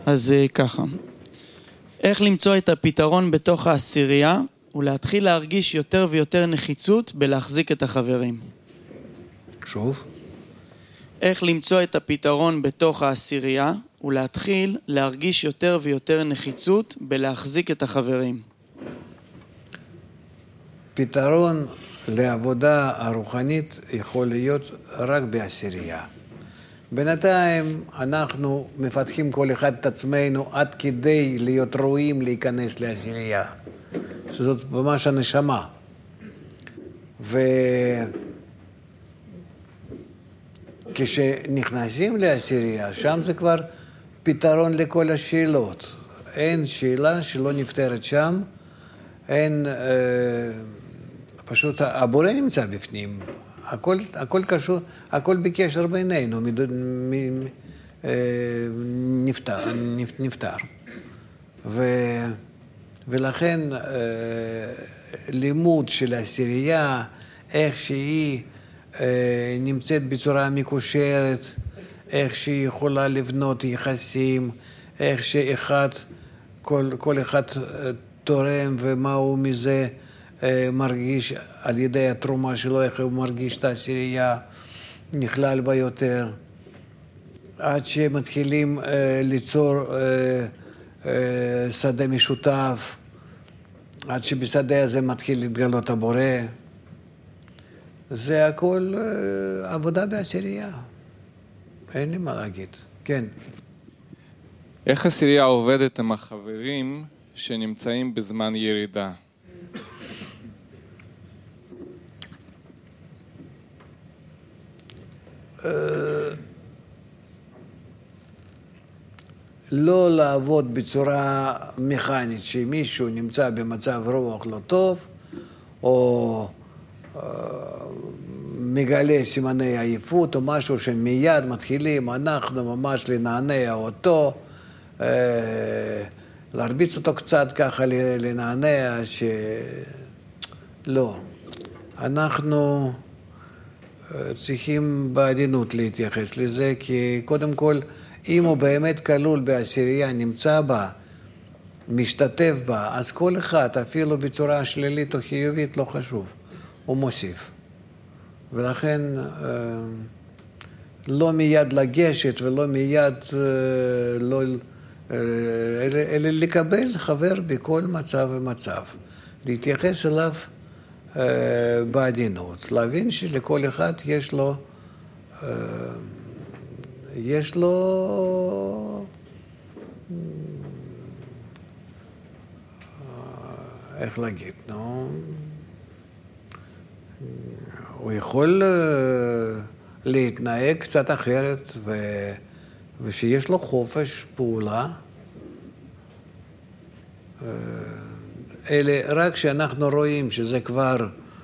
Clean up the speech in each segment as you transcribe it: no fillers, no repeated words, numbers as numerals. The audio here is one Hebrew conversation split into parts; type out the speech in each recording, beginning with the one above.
אז ככה, איך למצוא את הפתרון בתוך העשירייה ולהתחיל להרגיש יותר ויותר נחיצות בלהחזיק את החברים? שוב? איך למצוא את הפתרון בתוך העשירייה ולהתחיל להרגיש יותר ויותר נחיצות בלהחזיק את החברים? פתרון לעבודה הרוחנית יכול להיות רק בעשירייה. בינתיים אנחנו מפתחים כל אחד את עצמנו עד כדי להיות ראויים להיכנס לעשירייה, שזאת ממש הנשמה. וכשנכנסים לעשירייה, שם זה כבר פתרון לכל השאלות. אין שאלה שלא נפתרת שם, אין, פשוט הבורא נמצא בפנים. הכל קשור, הכל בקשר בינינו, נפטר. ולכן לימוד של העשירייה, איך שהיא נמצאת בצורה מקושרת, איך שהיא יכולה לבנות יחסים, איך שאחד, כל אחד תורם ומה הוא מזה מרגיש על ידי התרומה שלו, איך הוא מרגיש את העשירייה, נכלל בה יותר. עד שמתחילים ליצור שדה משותף, עד שבשדה הזה מתחיל להתגלות הבורא. זה הכל עבודה בעשירייה. אין לי מה להגיד. כן. איך עשירייה עובדת עם החברים שנמצאים בזמן ירידה? לא לעבוד בצורה מכנית, שמישהו נמצא במצב רוח לא טוב, או מגלה סימני עייפות או משהו שמיד מתחילים, אנחנו ממש לנענע אותו, להרביץ אותו קצת ככה, לנענע, לא. אנחנו צריכים בעדינות להתייחס לזה, כי קודם כל, אם הוא באמת כלול בעשירייה, נמצא בה, משתתף בה, אז כל אחד, אפילו בצורה שלילית או חיובית, לא חשוב, הוא מוסיף. ולכן לא מיד לגשת ולא מיד, אלא לקבל חבר בכל מצב ומצב. להתייחס אליו בעדינות. להבין שלכל אחד יש לו איך להגיד, נו? הוא יכול להתנהג קצת אחרת, ושיש לו חופש פעולה. אלה רק שאנחנו רואים שזה כבר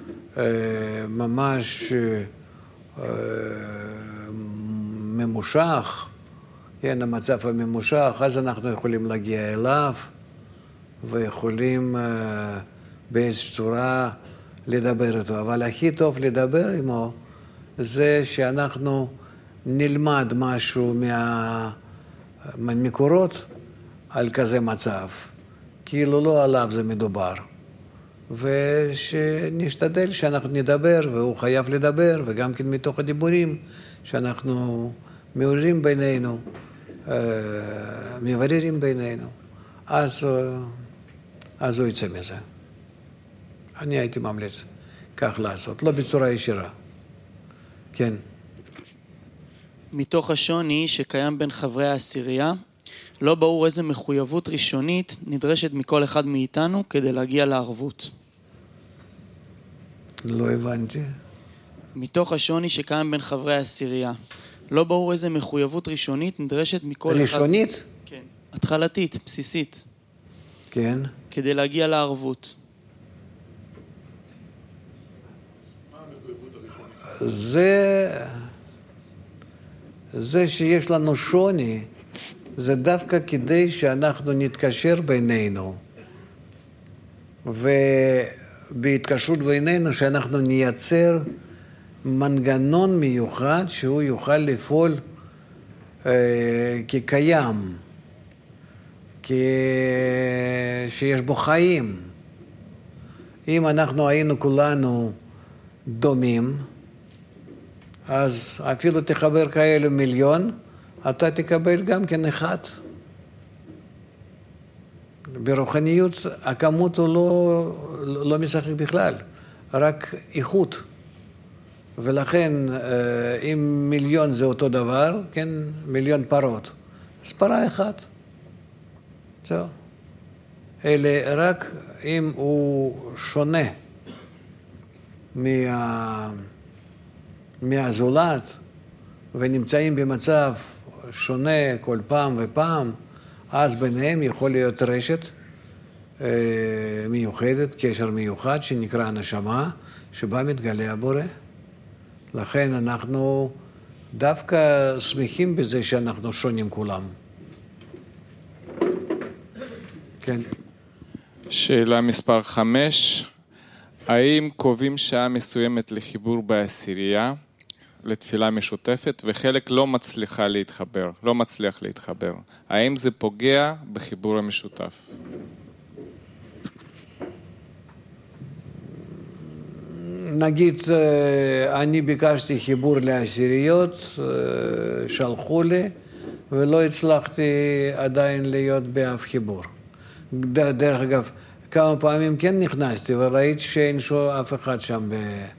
ממש ממושך, כן, המצב הממושך, אז אנחנו יכולים להגיע אליו, ויכולים באיזושהי צורה לדבר איתו. אבל הכי טוב לדבר עמו זה שאנחנו נלמד משהו מהמקורות על כזה מצב. כאילו לא עליו זה מדובר. ושנשתדל שאנחנו נדבר, והוא חייב לדבר, וגם כן מתוך הדיבורים שאנחנו מעוררים בינינו, מבררים בינינו, אז הוא יצא מזה. אני הייתי ממליץ כך לעשות, לא בצורה ישירה. כן. מתוך השוני שקיים בין חברי העשירייה, לא ברור איזה מחויבות ראשונית נדרשת מכל אחד מאיתנו כדי להגיע לערבות. לא הבנתי. מתוך השוני שקיים בין חברי העשירייה, לא ברור איזה מחויבות ראשונית נדרשת מכל אחד... ראשונית? כן. התחלתית, בסיסית. כן. כדי להגיע לערבות. זה שיש לנו שוני, זה דווקא כדי שאנחנו נתקשר בינינו, ובהתקשרות בינינו שאנחנו נייצר מנגנון מיוחד שהוא יוכל לפעול כקיים, שיש בו חיים. אם אנחנו היינו כולנו דומים, אז אפילו תחבר כאלה מיליון, אתה תקבל גם כן אחד. ברוחניות הכמות הוא לא משחק בכלל, רק איכות. ולכן אם מיליון זה אותו דבר, כן, מיליון פרות, אז פרה אחת. זהו. אלה רק אם הוא שונה מהזולת ונמצאים במצב שונה כל פעם ופעם, אז ביניהם יכול להיות רשת מיוחדת, קשר מיוחד שנקרא נשמה, שבה מתגלה הבורא. לכן אנחנו דווקא שמחים בזה שאנחנו שונים כולם. כן. שאלה מספר 5. האם קובעים שעה מסוימת לחיבור בעשירייה, לתפילה משותפת, וחלק לא מצליח להתחבר? האם זה פוגע בחיבור המשותף? נגיד, אני ביקשתי חיבור לעשיריות, שלחו לי, ולא הצלחתי עדיין להיות באף חיבור. דרך אגב, כמה פעמים כן נכנסתי, וראיתי שאין אף אחד שם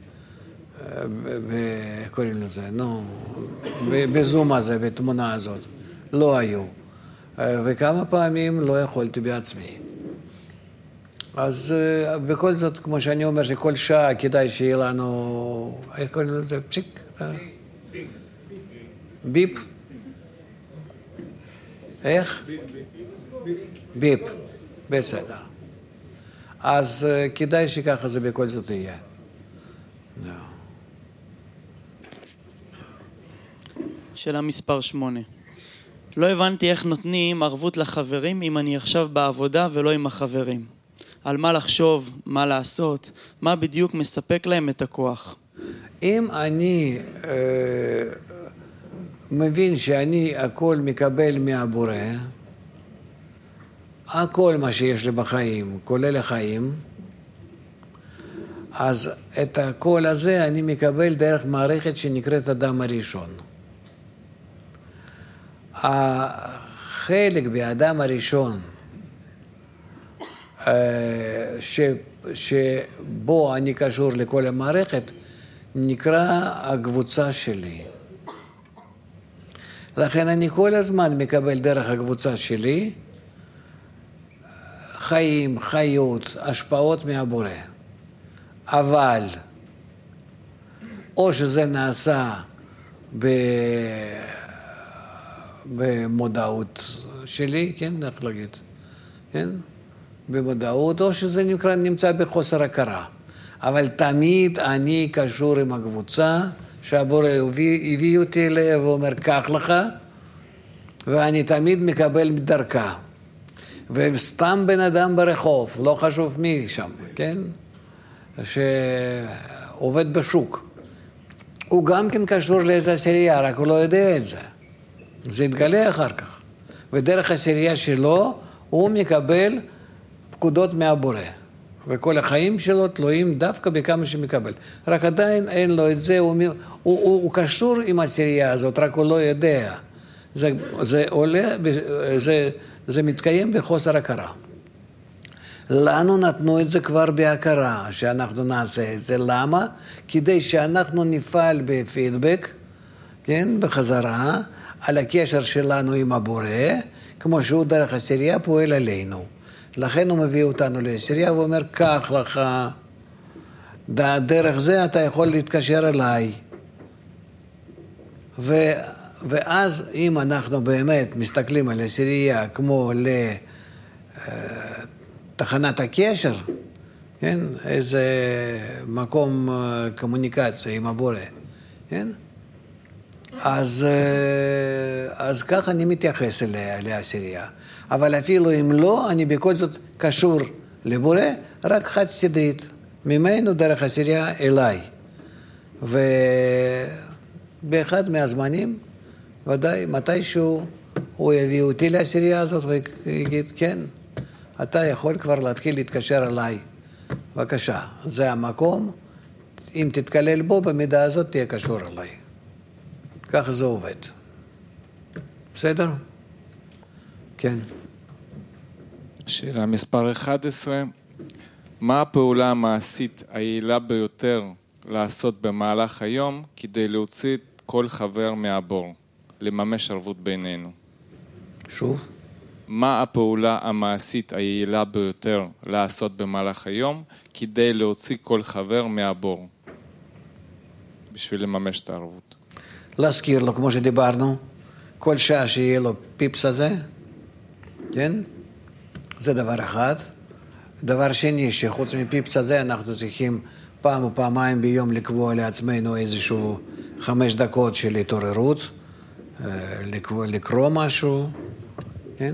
קוראים לזה, בזום הזה, בתמונה הזאת. לא היו. וכמה פעמים לא יכולתי בעצמי. אז בכל זאת, כמו שאני אומר, שכל שעה כדאי שיהיה לנו, איך קוראים לזה? פסיק? ביפ? איך? ביפ. בסדר. אז כדאי שככה זה בכל זאת יהיה. שאלה מספר 8. לא הבנתי איך נותנים ערבות לחברים אם אני עכשיו בעבודה ולא עם החברים. על מה לחשוב, מה לעשות, מה בדיוק מספק להם את הכוח. אם אני מבין שאני הכל מקבל מהבורא, הכל מה שיש לי בחיים, כולל החיים, אז את הכל הזה אני מקבל דרך מערכת שנקראת אדם הראשון. החלק באדם הראשון שבו אני קשור לכל המערכת נקרא הקבוצה שלי. לכן אני כל הזמן מקבל דרך הקבוצה שלי חיים, חיות, השפעות מהבורא. אבל או שזה נעשה במודעות שלי, כן, איך להגיד, כן? במודעות, או שזה נמצא בחוסר הכרה. אבל תמיד אני קשור עם הקבוצה, שהבורא הביא אותי אליה ואומר, קח לך, ואני תמיד מקבל מדרכה. וסתם בן אדם ברחוב, לא חשוב מי שם, כן? שעובד בשוק. הוא גם כן קשור לאיזו עשירייה, רק הוא לא יודע את זה. זה יתגלה אחר כך. ודרך העשירייה שלו, הוא מקבל פקודות מהבורא. וכל החיים שלו תלויים דווקא בכמה שמקבל. רק עדיין אין לו את זה, הוא קשור עם העשירייה הזאת, רק הוא לא יודע. זה מתקיים בחוסר הכרה. לנו נתנו את זה כבר בהכרה, שאנחנו נעשה את זה. למה? כדי שאנחנו נפעל בפידבק, כן, בחזרה, על הקשר שלנו עם הבורא, כמו שהוא דרך העשירייה פועל עלינו. לכן הוא מביא אותנו לעשירייה ואומר, קח לך, דרך זה אתה יכול להתקשר אליי. ואז אם אנחנו באמת מסתכלים על העשירייה כמו לתחנת הקשר, כן? איזה מקום קומוניקציה עם הבורא, כן? אז ככה אני מתייחס אליה, לעשירייה. אבל אפילו אם לא, אני בכל זאת קשור לבורא, רק חד סדרית, ממנו דרך עשירייה אליי. ובאחד מהזמנים, ודאי, מתישהו הוא יביא אותי לעשירייה הזאת ויגיד, כן, אתה יכול כבר להתחיל להתקשר אליי. בבקשה, זה המקום, אם תתקלל בו, במידה הזאת תהיה קשור אליי. ככה זה עובד. בסדר? כן. שאלה מספר 11. מה הפעולה המעשית היעילה ביותר לעשות במהלך היום כדי להוציא את כל חבר מהבור, לממש ערבות בינינו? שוב? מה הפעולה המעשית היעילה ביותר לעשות במהלך היום כדי להוציא כל חבר מהבור, בשביל לממש את הערבות? להזכיר לו, כמו שדיברנו, כל שעה שיהיה לו פיפס הזה, כן? זה דבר אחד. דבר שני, שחוץ מפיפס הזה אנחנו צריכים פעם או פעמיים ביום לקבוע לעצמנו איזשהו 5 דקות של התעוררות, לקרוא משהו, כן?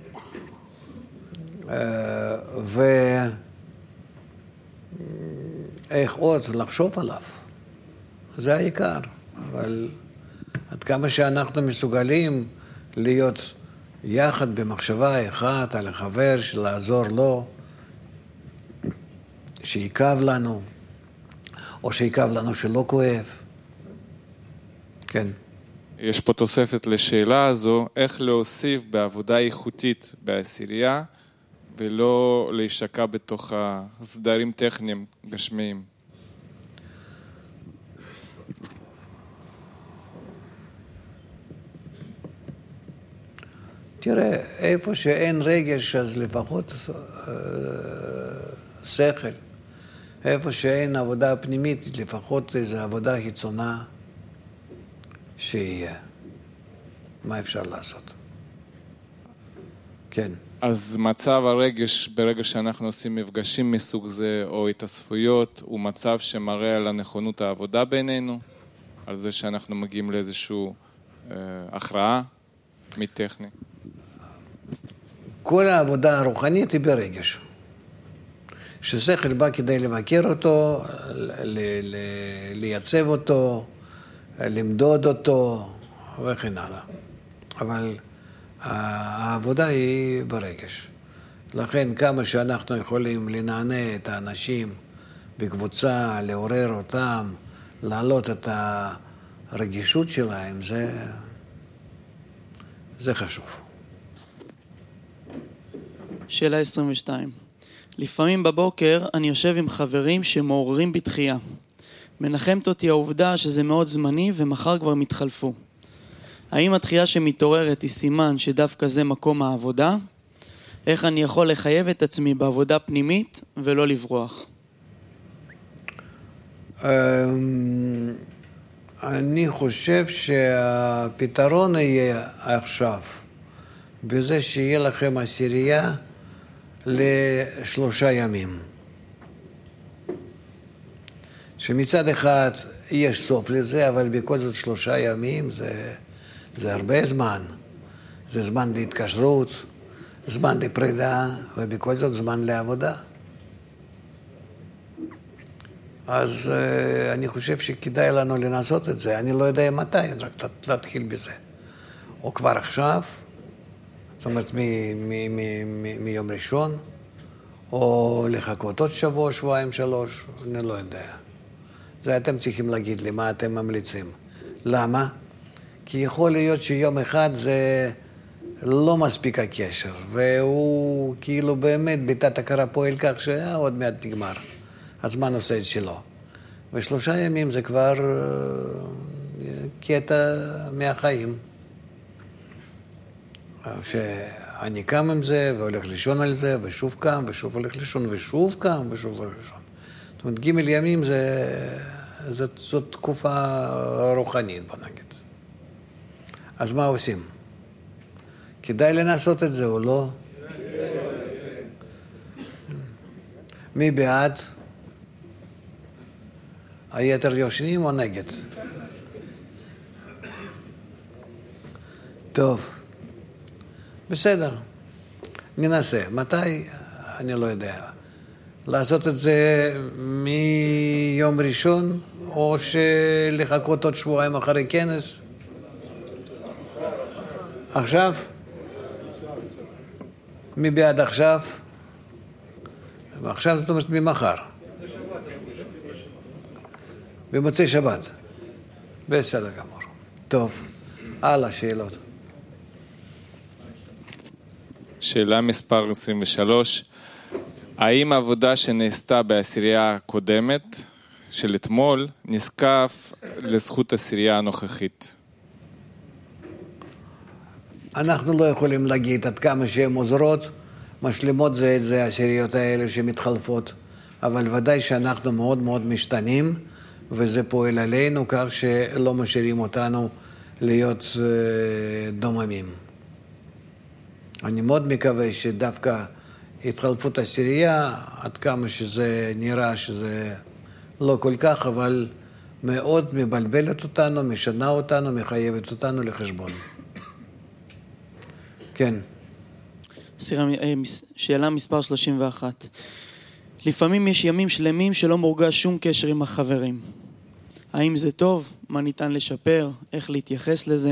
ואיך עוד לחשוב עליו. זה העיקר. אבל עד כמה שאנחנו מסוגלים להיות יחד במחשבה אחת על החבר, לעזור לו, שיקב לנו, או שיקב לנו שלא כואב. כן. יש פה תוספת לשאלה הזו, איך להוסיף בעבודה איכותית בעשירייה, ולא להישקע בתוך הסדרים טכניים גשמיים. תראה, איפה שאין רגש, אז לפחות שכל. איפה שאין עבודה פנימית, לפחות איזו עבודה חיצונה שיהיה. מה אפשר לעשות? כן. אז מצב הרגש, ברגע שאנחנו עושים מפגשים מסוג זה, או התאספויות, הוא מצב שמראה על הנכונות העבודה בינינו, על זה שאנחנו מגיעים לאיזשהו הכרעה מטכני. כל העבודה הרוחנית היא ברגש. ששכל בא כדי לבקר אותו, לייצב אותו, למדוד אותו וכן הלאה. אבל העבודה היא ברגש. לכן כמה שאנחנו יכולים לנענע את האנשים בקבוצה, לעורר אותם, להעלות את הרגישות שלהם, זה חשוב. שאלה 22. לפעמים בבוקר אני יושב עם חברים שמעוררים בתחייה. מנחמת אותי העובדה שזה מאוד זמני ומחר כבר מתחלפו. האם התחייה שמתעוררת היא סימן שדווקא זה מקום העבודה? איך אני יכול לחייב את עצמי בעבודה פנימית ולא לברוח? אני חושב שהפתרון יהיה עכשיו, בזה שיהיה לכם עשירייה ל3 ימים. שמצד אחד יש סוף לזה, אבל בכל זאת 3 ימים זה הרבה זמן. זה זמן להתקשרות, זמן לפרידה, ובכל זאת זמן לעבודה. אז אני חושב שכדאי לנו לנסות את זה. אני לא יודע מתי, רק להתחיל בזה. או כבר עכשיו, זאת אומרת מיום ראשון, או לחכות עוד שבוע, 2, 3, אני לא יודע. זה אתם צריכים להגיד לי מה אתם ממליצים. למה? כי יכול להיות שיום אחד זה לא מספיק הקשר, והוא כאילו באמת בתת הכרה פועל כך שעוד מעט נגמר. הזמן עושה את שלו. ו3 ימים זה כבר קטע מהחיים. שאני קם עם זה והולך לישון על זה, ושוב קם, ושוב הולך לישון, ושוב קם, ושוב הולך לישון. זאת אומרת, ג' ימים זאת תקופה רוחנית, בוא נגיד. אז מה עושים? כדאי לנסות את זה או לא? מי בעד? היתר יושנים או נגד? טוב. בסדר. ננסה. מתי? אני לא יודע. לעשות את זה מיום ראשון, או שלחכות עוד 2 שבועות אחרי כנס? עכשיו? מי בעד עכשיו? עכשיו זאת אומרת ממחר. במוצאי שבת. בסדר גמור. טוב, הלאה שאלות. שאלה מספר 23. האם העבודה שנעשתה בעשירייה הקודמת של אתמול נזקף לזכות עשירייה הנוכחית? אנחנו לא יכולים להגיד עד כמה שהן עוזרות, משלימות זה את זה, העשיריות האלה שמתחלפות, אבל ודאי שאנחנו מאוד מאוד משתנים, וזה פועל עלינו כך שלא משאירים אותנו להיות דוממים. אני מאוד מקווה שדווקא התחלפות עשירייה, עד כמה שזה נראה שזה לא כל כך, אבל מאוד מבלבלת אותנו, משנה אותנו, מחייבת אותנו לחשבון. כן. שאלה מספר 31. לפעמים יש ימים שלמים שלא מורגש שום קשר עם החברים. האם זה טוב? מה ניתן לשפר? איך להתייחס לזה?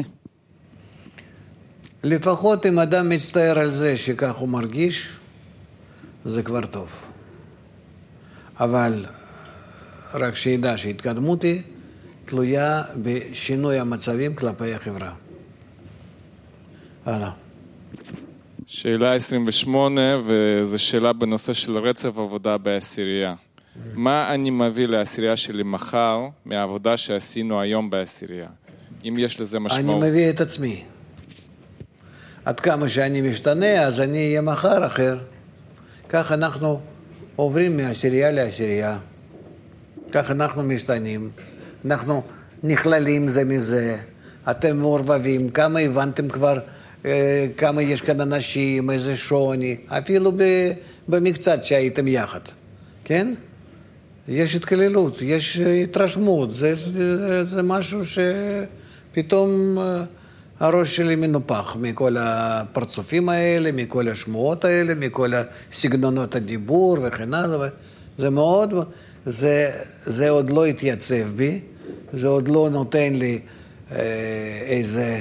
לפחות אם אדם מצטער על זה שכך הוא מרגיש, זה כבר טוב. אבל רק שידע שהתקדמות היא תלויה בשינוי המצבים כלפי החברה. הלאה. שאלה 28, וזו שאלה בנושא של רצף עבודה בעשירייה. מה אני מביא לעשירייה שלי מחר מהעבודה שעשינו היום בעשירייה? אם יש לזה משמעות. אני מביא את עצמי. עד כמה שאני משתנה, אז אני אהיה מחר אחר. כך אנחנו עוברים מעשירייה לעשירייה. כך אנחנו משתנים. אנחנו נכללים זה מזה. אתם מעורבבים. כמה הבנתם כבר, כמה יש כאן אנשים, איזה שוני. אפילו במקצת שהייתם יחד. כן? יש התכללות, יש התרשמות. זה משהו שפתאום הראש שלי מנופח מכל הפרצופים האלה, מכל השמועות האלה, מכל סגנונות הדיבור וכן הלאה. זה מאוד, זה עוד לא התייצב בי, זה עוד לא נותן לי איזה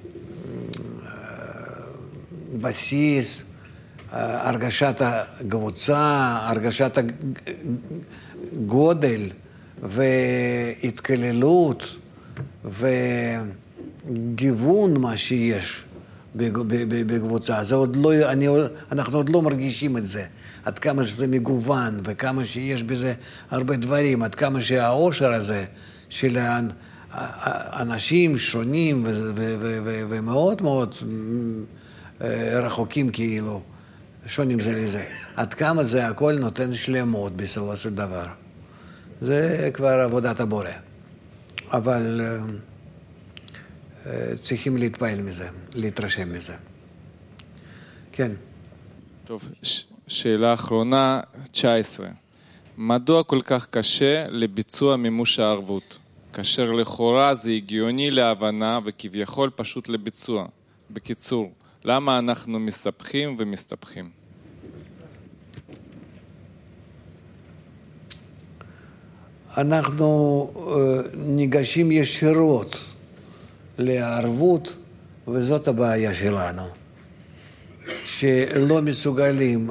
בסיס, הרגשת הקבוצה, הרגשת הגודל והתכללות וגיוון מה שיש בקבוצה. זה עוד לא, אנחנו עוד לא מרגישים את זה. עד כמה שזה מגוון וכמה שיש בזה הרבה דברים, עד כמה שהעושר הזה של אנשים שונים ומאוד מאוד רחוקים כאילו, שונים זה לזה. עד כמה זה הכל נותן שלמות בסופו של דבר. זה כבר עבודת הבורא. אבל צריכים להתפעל מזה, להתרשם מזה. כן. טוב, שאלה אחרונה, 19. מדוע כל כך קשה לביצוע מימוש הערבות? כאשר לכאורה זה הגיוני להבנה וכביכול פשוט לביצוע. בקיצור, למה אנחנו מספחים ומסתפחים? אנחנו ניגשים ישירות לערבות, וזאת הבעיה שלנו, שלא מסוגלים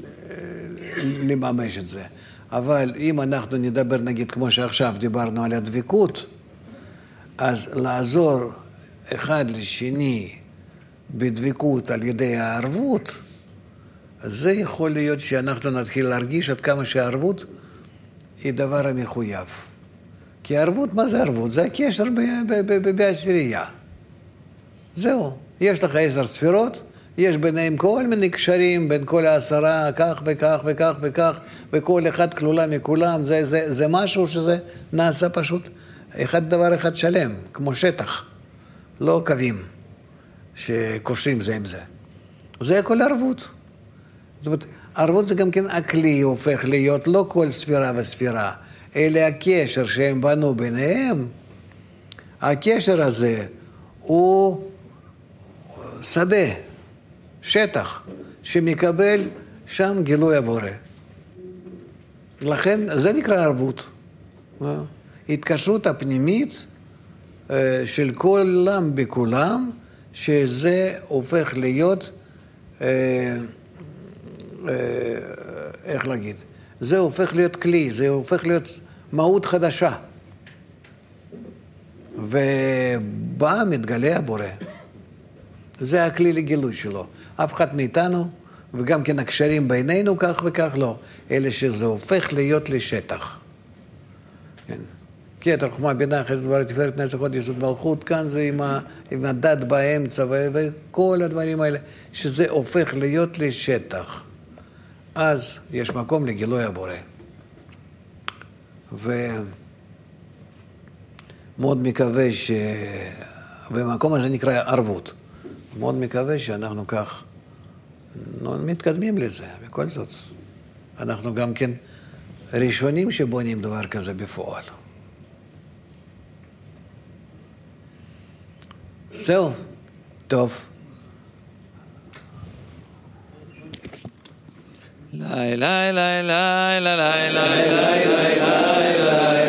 לממש את זה. אבל אם אנחנו נדבר, נגיד, כמו שעכשיו דיברנו על הדבקות, אז לעזור אחד לשני בדבקות על ידי הערבות, אז זה יכול להיות שאנחנו נתחיל להרגיש עד כמה שהערבות היא דבר המחויב. כי הערבות, מה זה ערבות? זה הקשר בעשירייה. זהו. יש לך 10 ספירות, יש ביניהם כל מיני קשרים בין כל 10, כך וכך וכך וכך, וכל אחד כלולה מכולם. זה משהו שזה נעשה פשוט דבר אחד שלם, כמו שטח, לא קווים שקושרים זה עם זה. זה הכל ערבות. זאת אומרת, ערבות זה גם כן הכלי הופך להיות לא כל ספירה וספירה, אלא הקשר שהם בנו ביניהם. הקשר הזה הוא שדה, שטח, שמקבל שם גילוי הבורא. לכן זה נקרא ערבות. התקשרות הפנימית של כולם בכולם, שזה הופך להיות, איך להגיד? זה הופך להיות כלי, זה הופך להיות מהות חדשה. ובה מתגלה הבורא. זה הכלי לגילוי שלו. אף אחד מאיתנו, וגם כן הקשרים בינינו כך וכך לא, אלא שזה הופך להיות לשטח. כן. כי את החוכמה, בינה, חסד דבר, תפארת, נצח, הוד, יסוד מלכות, כאן זה עם הדת באמצע וכל הדברים האלה, שזה הופך להיות לשטח. אז יש מקום לגילוי הבורא. ומאוד מקווה והמקום הזה נקרא ערבות. מאוד מקווה שאנחנו כך מתקדמים לזה, בכל זאת. אנחנו גם כן ראשונים שבונים דבר כזה בפועל. זהו, טוב. לילה לילה לילה לילה לילה לילה